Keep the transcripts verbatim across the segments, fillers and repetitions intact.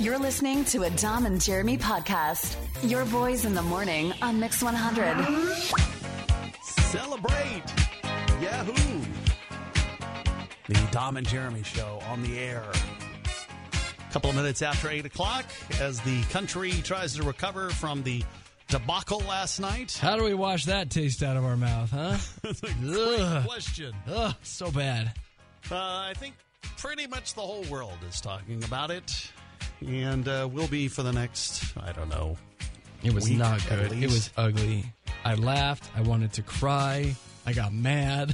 You're listening to a Dom and Jeremy podcast. Your boys in the morning on Mix one hundred. Celebrate! Yahoo! The Dom and Jeremy show on the air. A couple of minutes after eight o'clock as the country tries to recover from the debacle last night. How do we wash that taste out of our mouth, huh? That's a great Ugh. question. Ugh, so bad. Uh, I think pretty much the whole world is talking about it. And uh, will be for the next, I don't know, It was week not at good. It least. was ugly. I laughed. I wanted to cry. I got mad.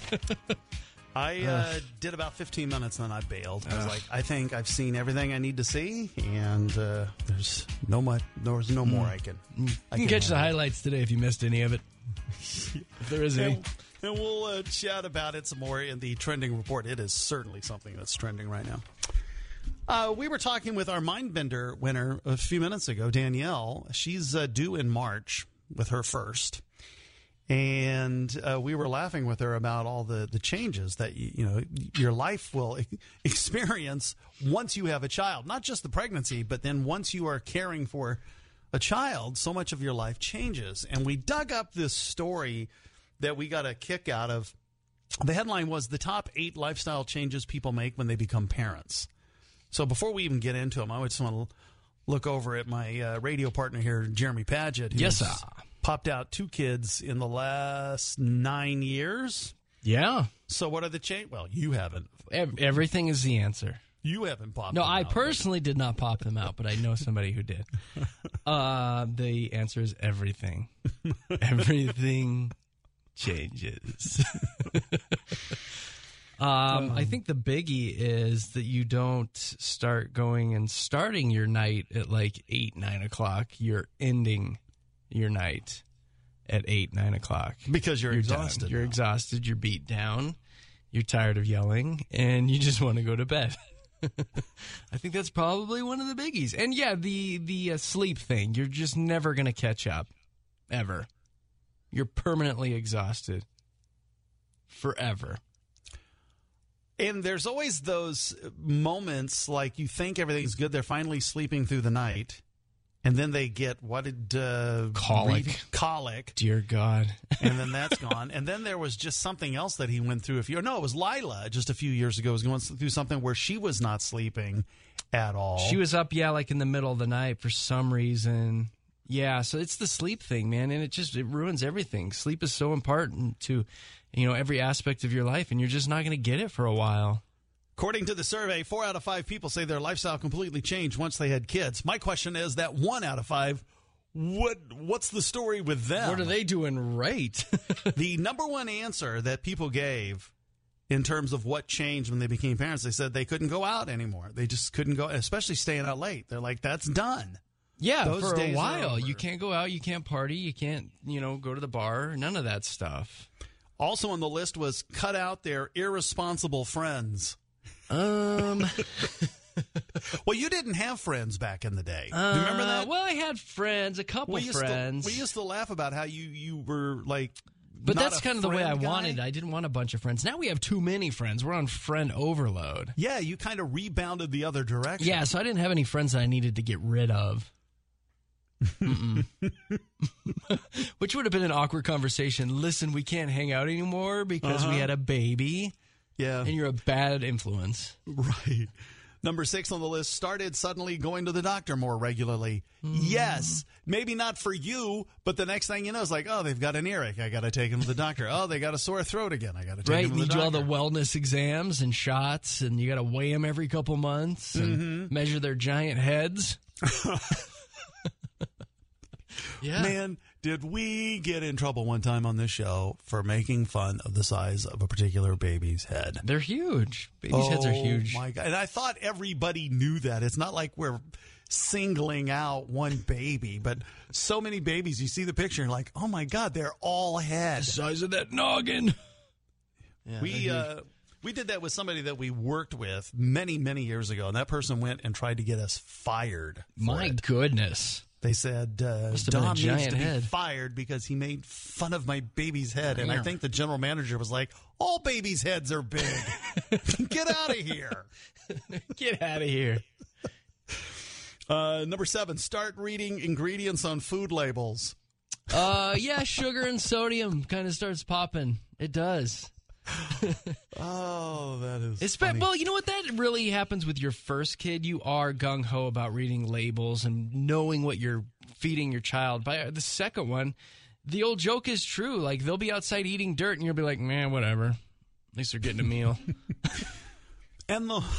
I uh, did about fifteen minutes and then I bailed. I was like, I think I've seen everything I need to see, and uh, there's no much, there's no more I can. You I can catch the handle. highlights today if you missed any of it. If there is any. And, and we'll uh, chat about it some more in the trending report. It is certainly something that's trending right now. Uh, we were talking with our Mindbender winner a few minutes ago, Danielle. She's uh, due in March with her first. And uh, we were laughing with her about all the, the changes that you, you know your life will e- experience once you have a child. Not just the pregnancy, but then once you are caring for a child, so much of your life changes. And we dug up this story that we got a kick out of. The headline was the top eight lifestyle changes people make when they become parents. So before we even get into them, I just want to look over at my uh, radio partner here, Jeremy Padgett. who's Yes, sir. Popped out two kids in the last nine years. Yeah. So what are the change? Well, you haven't. Ev- everything is the answer. You haven't popped. No, them I out, personally did not pop them out, but I know somebody who did. Uh, the answer is everything. Everything changes. um, I think the biggie is that you don't start going and starting your night at like eight, nine o'clock. You're ending your night at eight, nine o'clock. because you're, You're exhausted. done. You're now. exhausted. You're beat down. You're tired of yelling, and you just want to go to bed. I think that's probably one of the biggies. And yeah, the the uh, sleep thing. You're just never going to catch up, ever. You're permanently exhausted, forever. And there's always those moments like you think everything's good. They're finally sleeping through the night. And then they get, what did... Uh, Colic. read? Colic. Dear God. And then that's gone. And then there was just something else that he went through a few... No, it was Lila just a few years ago was going through something where she was not sleeping at all. She was up, yeah, like in the middle of the night for some reason. Yeah, so it's the sleep thing, man, and it just it ruins everything. Sleep is so important to, you know, every aspect of your life, and you're just not going to get it for a while. According to the survey, four out of five people say their lifestyle completely changed once they had kids. My question is that one out of five, what what's the story with them? What are they doing right? The number one answer that people gave in terms of what changed when they became parents, they said they couldn't go out anymore. They just couldn't go, especially staying out late. They're like, that's done. Yeah, Those for a days are while. over. You can't go out, you can't party, you can't, you know, go to the bar, none of that stuff. Also on the list was cut out their irresponsible friends. Um, Well, you didn't have friends back in the day. Do you remember that? Well, I had friends, a couple we used friends. To, we used to laugh about how you, you were like, but not that's a kind of the way I friend guy. wanted. I didn't want a bunch of friends. Now we have too many friends. We're on friend overload. Yeah, you kind of rebounded the other direction. Yeah, so I didn't have any friends that I needed to get rid of. Which would have been an awkward conversation. Listen, we can't hang out anymore because Uh-huh. we had a baby, Yeah. and you're a bad influence. Right. Number six on the list, started suddenly going to the doctor more regularly. Mm. Yes. Maybe not for you, but the next thing you know is like, oh, they've got an earache. I got to take him to the doctor. Oh, they got a sore throat again. I got to take Right, him to the you do doctor. all the wellness exams and shots, and you got to weigh them every couple months and Mm-hmm. measure their giant heads. Yeah. Man, did we get in trouble one time on this show for making fun of the size of a particular baby's head? They're huge. Babies' heads are huge. Oh, my God. And I thought everybody knew that. It's not like we're singling out one baby, but so many babies, you see the picture and you're like, oh, my God, they're all head. The size of that noggin. Yeah, We they're huge. uh, we did that with somebody that we worked with many, many years ago, and that person went and tried to get us fired. for My it. goodness. They said, uh, Must have been a Dom needs giant to be head. fired because he made fun of my baby's head. And I Yeah. think the general manager was like, all babies' heads are big. Get out of here. Get out of here. Uh, number seven, start reading ingredients on food labels. Uh, yeah, sugar and sodium kind of starts popping. It does. Oh, that is It's funny. Well, you know what? That really happens with your first kid. You are gung-ho about reading labels and knowing what you're feeding your child. By the second one, the old joke is true. Like, they'll be outside eating dirt, and you'll be like, man, whatever. At least they're getting a meal. And the...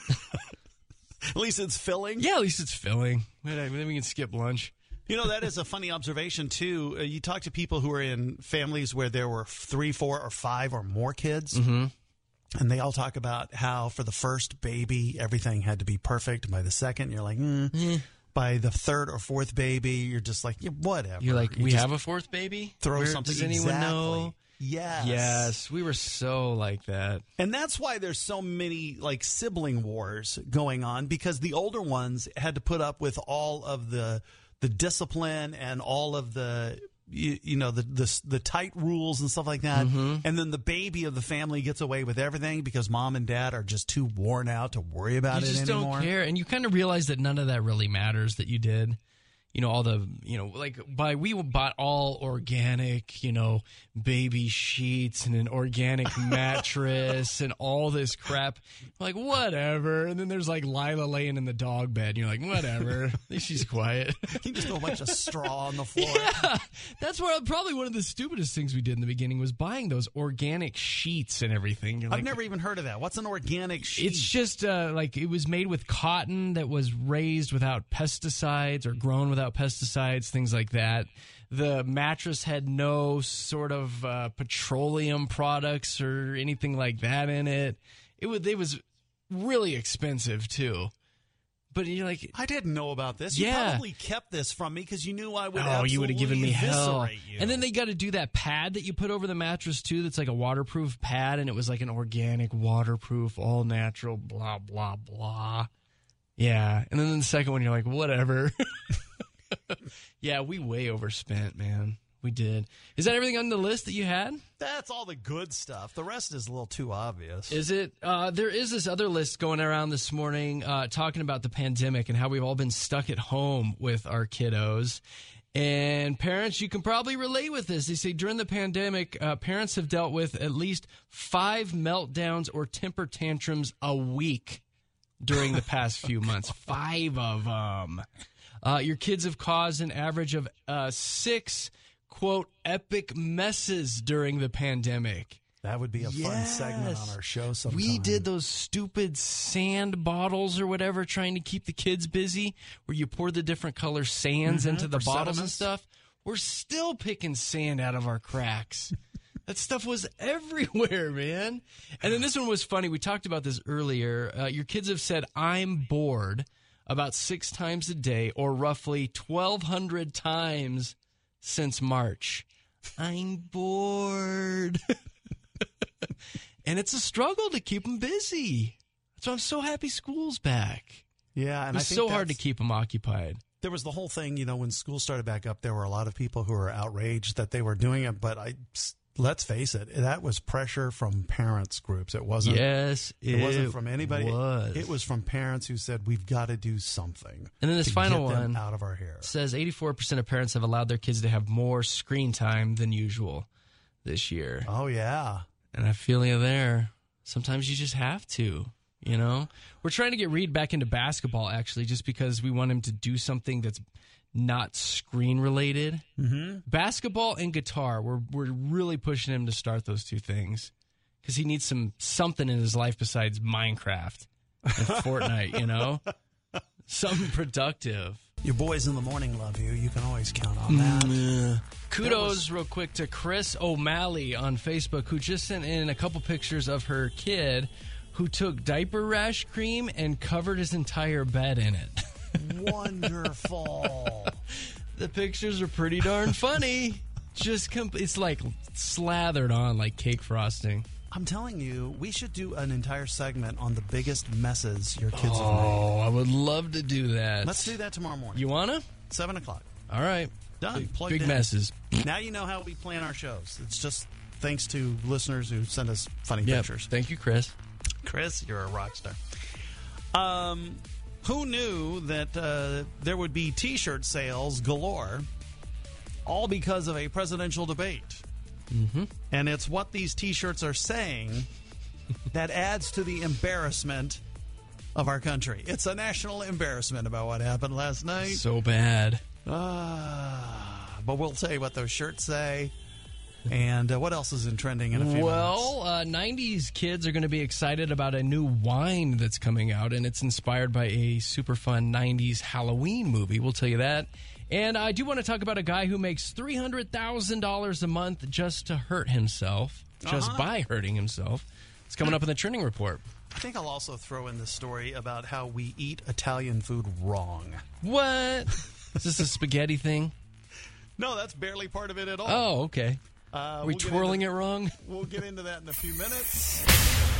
At least it's filling. Yeah, at least it's filling. Then we can skip lunch. You know, that is a funny observation, too. Uh, you talk to people who are in families where there were three, four, or five or more kids, Mm-hmm. and they all talk about how for the first baby, everything had to be perfect. By the second, you're like, mm. Mm. By the third or fourth baby, you're just like, yeah, whatever. You're like, You we just have a fourth baby? throw Where, something. Does anyone exactly. know? Yes. Yes, we were so like that. And that's why there's so many like sibling wars going on, because the older ones had to put up with all of the the discipline and all of the you, you know the, the the tight rules and stuff like that. Mm-hmm. And then the baby of the family gets away with everything because mom and dad are just too worn out to worry about You it just anymore. don't care. And you kind of realize that none of that really matters that you did. You know, all the, you know, like by we bought all organic, you know, baby sheets and an organic mattress and all this crap. We're like, whatever. And then there's like Lila laying in the dog bed. And you're like, whatever. At least she's quiet. You just throw a bunch of straw on the floor. Yeah. That's where probably one of the stupidest things we did in the beginning was buying those organic sheets and everything. You're I've like, never even heard of that. What's an organic sheet? It's just uh, like it was made with cotton that was raised without pesticides or grown without pesticides, things like that. The mattress had no sort of uh, petroleum products or anything like that in it. It was it was really expensive too. But you're like, I didn't know about this. Yeah. You probably kept this from me because you knew I would. oh, you would have given me hell. eviscerate you. And then they got to do that pad that you put over the mattress too. That's like a waterproof pad, and it was like an organic, waterproof, all natural, blah blah blah. Yeah, and then the second one, you're like, whatever. Yeah, we way overspent, man. We did. Is that everything on the list that you had? That's all the good stuff. The rest is a little too obvious. Is it? Uh, there is this other list going around this morning uh, talking about the pandemic and how we've all been stuck at home with our kiddos. And parents, you can probably relate with this. They say during the pandemic, uh, parents have dealt with at least five meltdowns or temper tantrums a week during the past few months. Five of them. Uh, your kids have caused an average of uh, six, quote, epic messes during the pandemic. That would be a fun Yes. segment on our show sometime. We did those stupid sand bottles or whatever, trying to keep the kids busy, where you pour the different color sands Mhm, into the for bottles and sediments. stuff. We're still picking sand out of our cracks. That stuff was everywhere, man. And then this one was funny. We talked about this earlier. Uh, your kids have said, I'm bored about six times a day, or roughly twelve hundred times since March. I'm bored. And it's a struggle to keep them busy. So I'm so happy school's back. Yeah, and It was I think so hard to that's- keep them occupied. There was the whole thing, you know, when school started back up, there were a lot of people who were outraged that they were doing it. But I, let's face it, that was pressure from parents groups. It wasn't. Yes, It, it wasn't from anybody. was. It was from parents who said, we've got to do something. And then this to final get them one out of our hair. says eighty-four percent of parents have allowed their kids to have more screen time than usual this year. Oh, yeah. And I feel you there. Sometimes you just have to, you know? We're trying to get Reed back into basketball, actually, just because we want him to do something that's not screen related. Mm-hmm. Basketball and guitar, we're we're really pushing him to start those two things because he needs some something in his life besides Minecraft and Fortnite, you know? Something productive. Your boys in the morning love you. You can always count on that. Kudos real quick to Chris O'Malley on Facebook, who just sent in a couple pictures of her kid who took diaper rash cream and covered his entire bed in it. Wonderful. The pictures are pretty darn funny. Just comp- it's like slathered on like cake frosting. I'm telling you, we should do an entire segment on the biggest messes your kids have made. Oh, I would love to do that. Let's do that tomorrow morning. You wanna? Seven o'clock. All right. Done. Big, Plugged big in. messes. Now you know how we plan our shows. It's just thanks to listeners who send us funny Yep. pictures. Thank you, Chris. Chris, you're a rock star. Um, Who knew that uh, there would be T-shirt sales galore, all because of a presidential debate? Mm-hmm. And it's what these T-shirts are saying that adds to the embarrassment of our country. It's a national embarrassment about what happened last night. So bad. Ah, but we'll tell you what those shirts say. And uh, what else is in trending in a few well, minutes? uh, nineties kids are going to be excited about a new wine that's coming out, and it's inspired by a super fun nineties Halloween movie. We'll tell you that. And I do want to talk about a guy who makes three hundred thousand dollars a month just to hurt himself, just Uh-huh. by hurting himself. It's coming up in the trending report. I think I'll also throw in the story about how we eat Italian food wrong. What? Is this a spaghetti thing? No, that's barely part of it at all. Oh, okay. Uh, Are we we'll get twirling into- it wrong? We'll get into that in a few minutes.